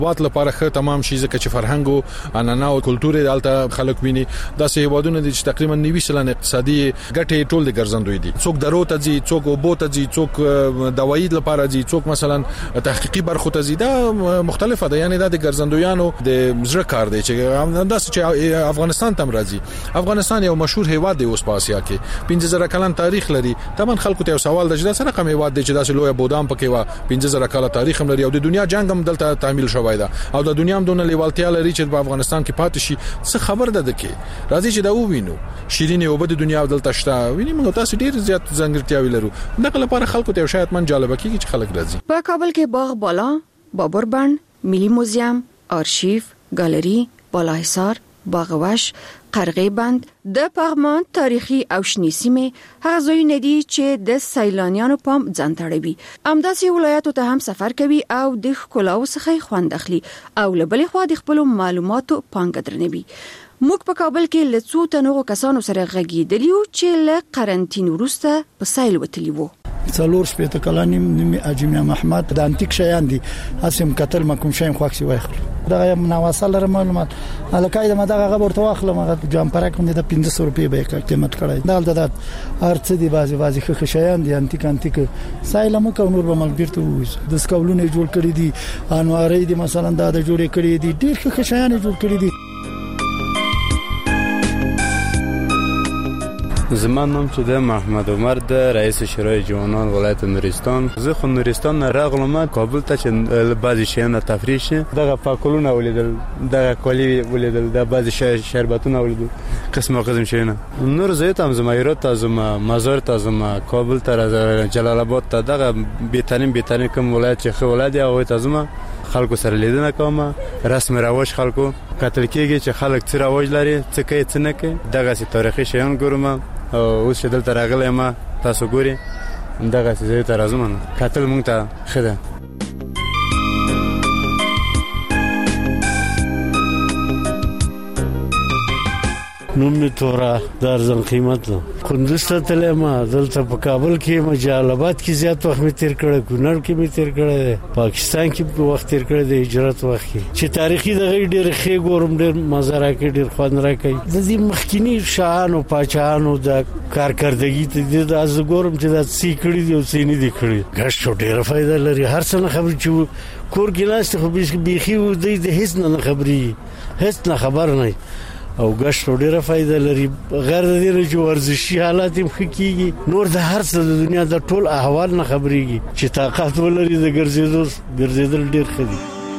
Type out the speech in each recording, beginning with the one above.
وات لپاره خه تمام شي ځکه چې فرهنګ او عنعنه او کلتور دالته خلک ویني داسې هیوادونه دي چې تقریبا 90% اقتصادي ګټې ټول د ګرځندوی دي څوک درو ته ځي څوک وبو ته ځي څوک دوايي لپاره ځي څوک مثلا تحقیقي برخو ته ځي دا مختلفه ده یعنی دا د ګرځندویانو د زړه کار دی چې داسې چې افغانستان تم راځي افغانستان یو مشهور هیواد دی اوس په اسیا کې 15000 کلن تاریخ لري طبعا خلکو ته سوال د جدا سره کوم هیواد دی چې داسې لوی بودام پکې و 15000 کال تاریخ هم لري او د دنیا جنگ هم دلته تعمیل شوی دا او د دنیا هم دونه لیوالتیا لري چې په افغانستان کې پاتې شي څه خبر ده کې راځي چې دا ووینو شیرینه او د دنیا دلته شته ویني موږ تاسو ډیر زیات ځانګړتیاوي لرو دغه لپاره خلکو ته شاید من جالب کیږي چې خلک راځي په کابل کې باغ بالا بابر بند ملي موزیم آرشیف ګالری بالاحصار باغوش قرغې بند د پغمان تاریخي او شنې سیمې هغه ځایونه دي چې د سیلانیانو پام ځان تړوي همداسې ولایتو ته هم سفر کوي او د ښکلاو څخه خوند اخلي او له بلې خوا د خپل معلوماتو پانګه درنوي موږ په کابل کې له څو تنو کسانو سره غږیدلیو چې له قرنټین وروسته په سیل وتلی وو څلور شپه کلانیم نیم اجمیا محمد د انټیک شیان دي اسیم قتل مکم شایم خوښي وایخل دا مناوصل معلومات الکای د مدغه غبر توخله مغه جامپره کوم د 500 روپۍ به قیمت کړی دا د ارڅ دی بازي خخ شیان دي انټیک سایلم کو نور به ملګرته وځ د سکولونه جوړ کړی دي انوارې دي مثلا دا د جوړې کړی دي ډیر خخ شیان جوړ کړی دي زمان نام چې د محمد عمر د رئیس شورای جوانان ولایت نورستان زه خو نورستان راغلم کابل ته چې بعضی شیان تفریح شي دغه پاکولونه ولیدل دغه کلی ولیدل د بعضی شربتونه ولیدل قسم شیونه نور زه ته زما ایرات ته مزار ته کابل ته جلال آباد ته دغه بهترین کوم ولایت چې خو ولایت او ته زما خلکو سره لیدنه کوم رسم رواج خلکو قتل کېږي چې خلک څه رواج لري څه کوي څه نه کوي دغه سي تاریخي شیان ګورم او اوس دلته راغلی ما تاسو ګوري دغه څه ته راځم قتل مونږ ته خده نوم می تورا درزن قیمت نو کندوز ته تلم دلته په کابل کې جلال آباد کې زیات وخت می تیر کړی کونړ کې می تیر کړی پاکستان کې وخت تیر کړی د هجرت وخت کې چې تاریخي دغه ډېر ښه ګورم ډېر مزاره کې ډېر خوند راکړي د دې مخکینی شاهانو پاچاهانو د کارکردګي ته د از ګورم چې د سی کړي دی او سی نه دی کړي ګټ ډېر فائدہ لري هر څه خبر چې کور کې ناست خو بيخي د هیڅ نه خبري هیڅ نه خبر نه او غشت ډیره فائدہ لري غیر د دې چې ورزشي حالات هم خکېږي نور د هر څه د دنیا د ټول احوال نه خبريږي چې طاقت ولري د ګرځېدل ډیر ښه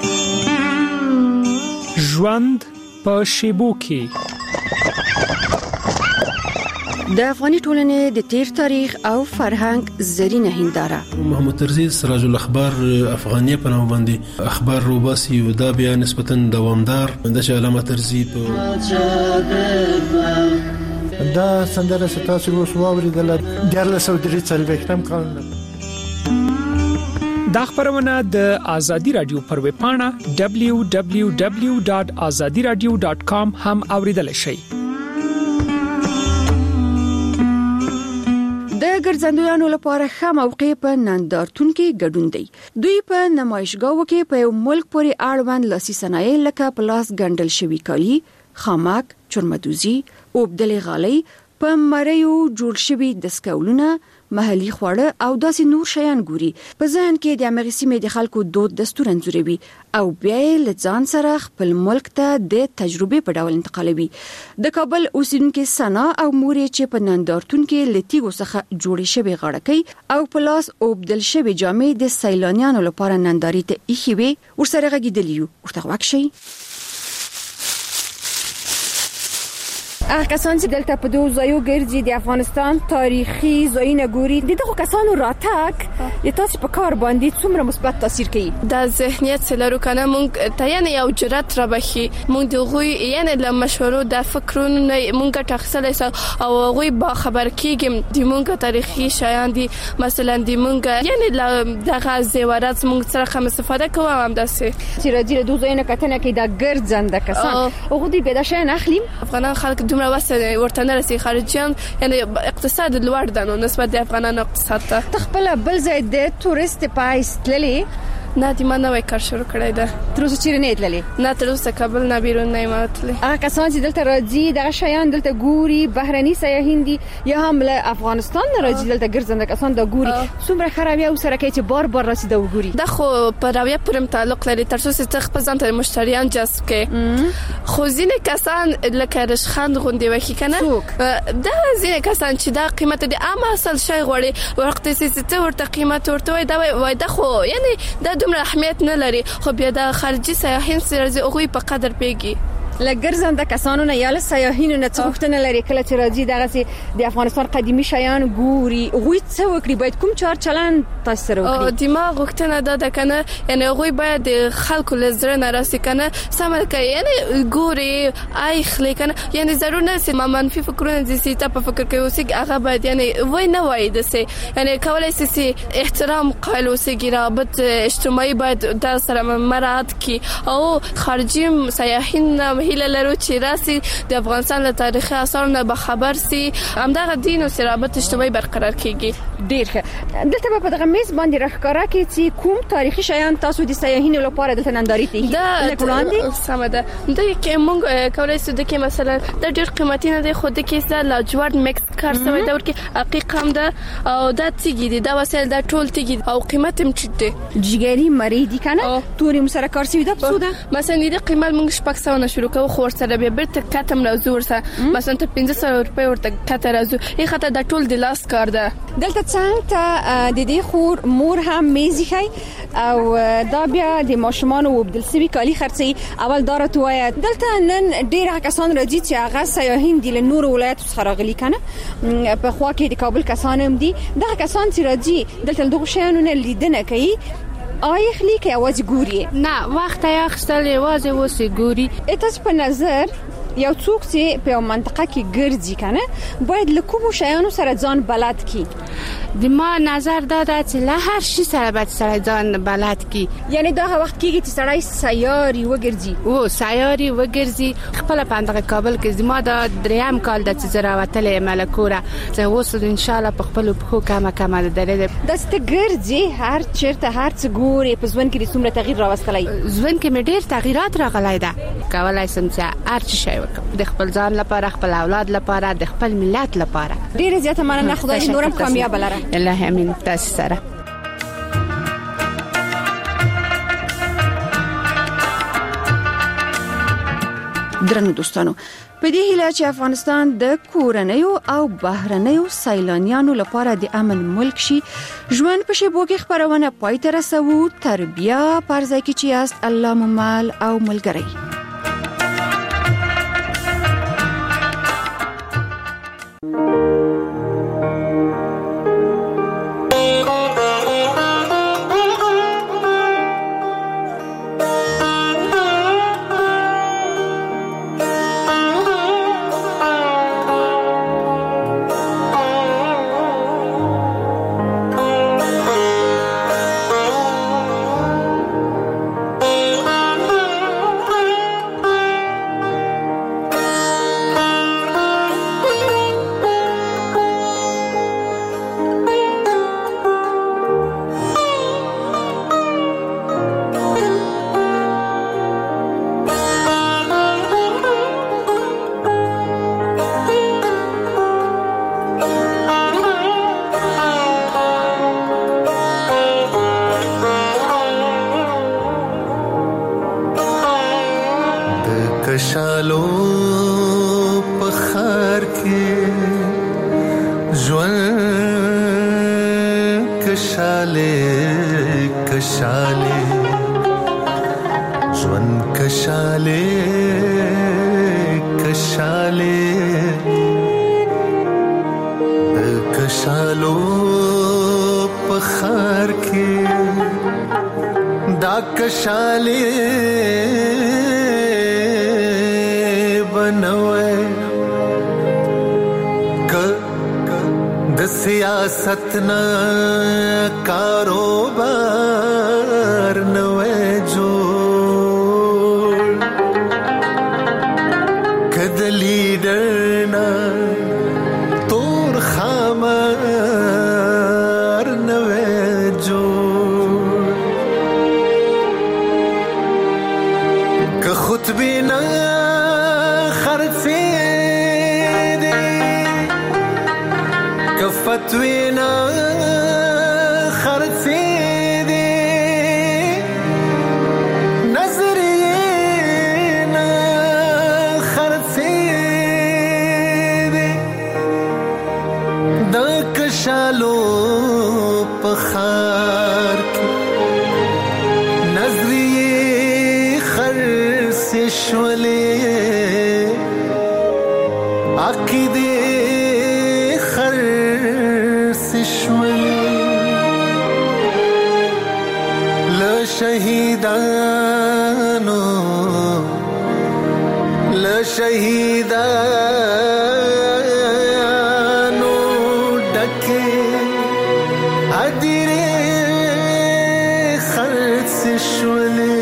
دي ژوند په شیبو کې د افغاني ټولنې د تیر تاریخ او فرهنګ زرینه هنداره محمد ترزی سراج الاخبار افغانیه په نوم باندې اخبار روباسي او دا بیا نسبتا دوامدار د علامه ترزی په دا سندره ستاسو اوس واوریدل د 1943 کال دا خبرونه د ازادي رادیو پر ویب پاڼه www.azadiradio.com هم اوریدل شئ د ګرځندویانو لپاره ښه موقع په نندارتون کې ګډون دی دوی په نمایشګاو کې په یو ملک پورې اړوند لاسي صنایع لکه پلاس ګنډل شوی کالي خامک چرمدوزي اوبدلې غالۍ په مریو جوړ شوی دستکولونه محلي خواړه او داسې نور شیان ګوري په ځان کې د امریکا سیمې د خلکو دود دستور انځوروي او بیا له ځان سره خپل ملک ته د تجربه په ډول انتقالوي د کابل اوسیدونکو سنا او مورې چې په نندارتون کې لتیګو څخه جوړې شوی غړکې او پلاس اوبدل شوی جامې د سیلانیانو لپاره ننداري ته ایښې وي ورسره غږیدلیو ورته واکشي کسان چې دلته په دوه ځایو ګرځي د افغانستان تاریخي ځایونه ګوري دغه کسانو راتګ د تاسو په کار باندې څومره مثبت تاثیر کوي د ذهنیت سلرو کنه مونږ ته یعنی یو جرأت را بخي مونږ دغه یعنی له مشورو د فکرونو مونږ ټاکسل او غوي با خبر کیږم د مونږ تاریخي شایان دي مثلا د مونږ یعنی دغه زیورات مونږ سره کوم استفاده کوو هم داسې چې راځي د دوه ځایونو کتنه کې د ګرځنده کسان او غوډي به د شین اخلي افغان خلک واسه ورته نه رسي خارجيان یعنی اقتصاد لوړ ده نو نسبت د افغانانو اقتصاد ته تخپل بل ځای د تورست پایس تللی نه د ما نوې کار شروع کړی ده. تر اوسه چیرې نه تللې؟ نه تر اوسه کابل نه بیرون نه یم تللې. هغه کسان چې دلته راځي دغه شیان دلته ګوري، بهرني سیاحین دي یا هم له افغانستان نه راځي دلته ګرځنده کسان دا ګوري، څومره خرابیا وسره کوي چې بار بار راځي دا وګوري؟ دا خو په راویه پورې تعلق لري تر څو چې خپل ځان ته مشتریان جذب کړي. خو ځینې کسان لکه رشخند غوندي وکي کنه دا ځینې کسان چې دا قیمت دي عام اصل شي غوړي وخت چې ته ورته قیمت ورته وای دا وای دا خو یعنی دا دومره اهمیت نه لري. خو بیا د خارجي سیاحین سره هغه په قدر پیږي. لګرځنده کسانو نه یا له سیاحینو نه څه غوښتنه لري کله چې راځي دغه د افغانستان قدیمي شیان ګوري غوي څه وکړي باید کوم چار چلن تاسو سره وکړي؟ دماغ غوښتنه ده کنه یعنی غوي باید خلکو لزر نه راسي کنه سمل کوي یعنی ګوري آی خلک کنه یعنی ضرور نه سي منفي فکرونه دي چې تاسو فکر کوي چې هغه باید یعنی وای نه وای د سي یعنی کولای سي احترام قائل اوسي رابط اجتماعي باید د سره مراعات کی او خارجي سیاحین هیله لرو چې راسي د افغانستان له تاریخي آثار نه به خبر سي همدغه دین او رابط اجتماعي برقرار کیږي. ډیر ښه. دلته په دغه میز باندې راښکارا کې چې کوم تاریخي شیان تاسو د سیاحینو لپاره دلته ننداري ته دا وړاندې سم ده. دا کې موږ کولای شو د کې مثلا د ډیر قیمتي نه دی خو د کې سره لاجوارد میکس کار سوی دا ورکه حقیقت هم ده او دا تیګي دي دا وسایل دا ټول تیګي او قیمت هم چټ دي جګری مری دي کنه توري مسره کار سوی ده په سوده مثلا د قیمت موږ شپږ سو نه شروع کوو خو سره به برته کاتم راځو ورسره مثلا ته 1500 روپۍ ورته کاته راځو یی خاطر دا ټول د لاس کار ده. دلته څنګه د دې خور مور هم میزي خي او دا بیا د ماشومان او بدل سوي کالی خرڅي اول دارت وای دلته نن ډیر کسان راځي چې هغه سیاحین دي له نور ولایتو څخه راغلي کنه په خوا کې د کابل کسان هم دي دا کسان چې راځي دلته دغه شیانو نه لیدنه کوي آی خلی که आवाज ګوري نه وخت یا خستل आवाज وسی ګوري تاسو په نظر یو څوک چې په منطقه کې ګرځي کنه باید له کوم شیانو سره ځان بلد کی؟ د ما نظر دا ده چې له هر شي سره باید سره ځان بلد کی. یعنی دا وخت کېږي چې سړی سیاري وګرځي او سیاري وګرځي خپل پاندغه کابل کې ما دا دریم کال د تجربه ملکوره زه وصل ان شاء الله په خپل په کمه کمه درې د ست ګرځي هر چیرته هر څه ګوري په ځوان کې د څومره تغییر راوستلای ځوان کې مې ډیر تغیرات راغلای ده کولای سم چې هر څه د خپل ځان لپاره خپل اولاد لپاره د خپل ملت لپاره ډیر زیاته مننه خدای نورم کامیاب لره الله امين تاسو سره. درنو دوستانو په دې هیله چې افغانستان د کورنیو او بهرنیو سیلانیانو لپاره د امن ملک شي ژوند په شیبو کې خبرونه پای ته رسوو تر بیا پرځای کې چې است الله ممال او ملګری. کشالو پخار کې ژوند کشاله کشاله ژوند کشاله کشاله د کشالو پخار کې دا کشاله سیاست نا کاروبار نوے جوڑ کد لیڈر نا تور خامار نوے جوڑ که خطبینا خرڅې دي که فتوینا خرڅې دي نظریې نه خرڅې دي د کشالو په خار کې شولې عقیدې خرڅ شولې له شهیدانو ډکه هدیرې خرڅ شولې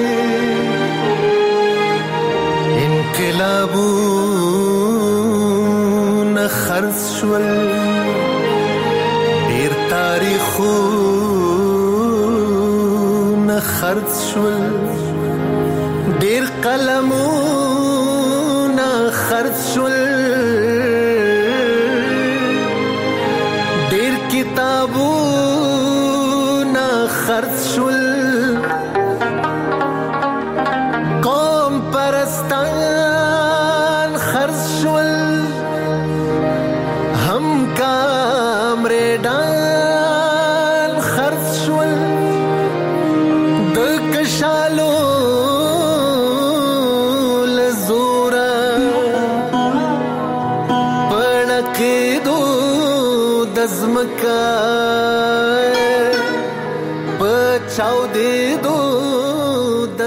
انقلابونه خرڅ شول ډېر تاریخونه خرڅ شول ډېر قلمونه خرڅ شول